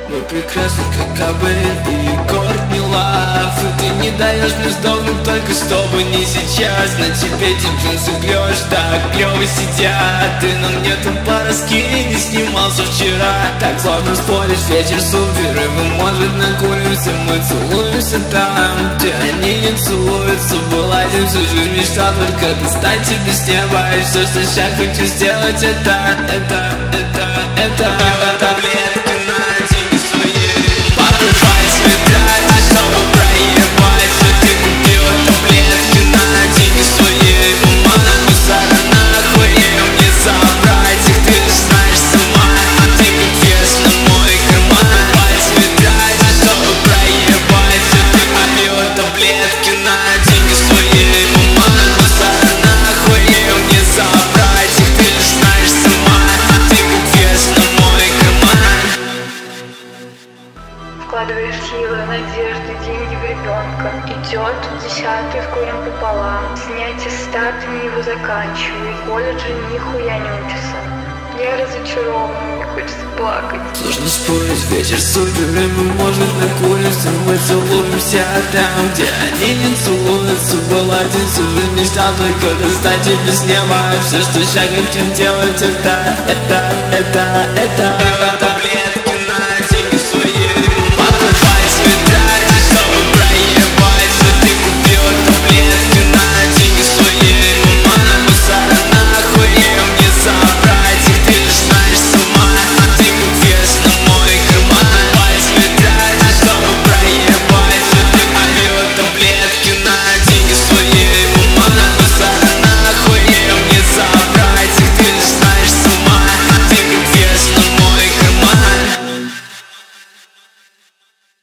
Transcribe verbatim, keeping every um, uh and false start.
Мы прекрасны, как Габриэль и Кортни Лав. И ты не даешь мне сдохнуть, только чтобы не сейчас. На тебе те джинсы клёш, так клёво сидят. Ты на мне там пара скини, не снимался вчера. Так сложно споришь, вечер супер, и мы, может, накуримся. Мы целуемся там, где они не целуются. Была один всю жизнь мечта, только достать тебе с неба. И все, что сейчас хочу сделать, это, это, это, это, это таблетки на деньги свои. Покрывай цвета, чтобы проебать. Все ты купила таблетки на деньги свои. Ума на мусора нахуй, мне забрать их, ты же знаешь сама. А ты как вес на мой карман. Покрывай цвета, чтобы проебать. Все ты купила таблетки на деньги свои. Ума на мусора нахуй, мне забрать их, ты же знаешь сама. А ты как вес на мой карман. Вкладывая силы, надежды, деньги в ребенка. Идет десятый в горем пополам. Снятие статуи его заканчиваю. В колледже нихуя не учится. Я разочарована, мне хочется плакать. Сложно спорить, вечер супер, и мы, может, накуримся. Мы целуемся там, где они не целуются. Была один всю жизнь мечта, только достать тебя с неба. Все, что сейчас хотим делать, это, это, это, это, это таблетки.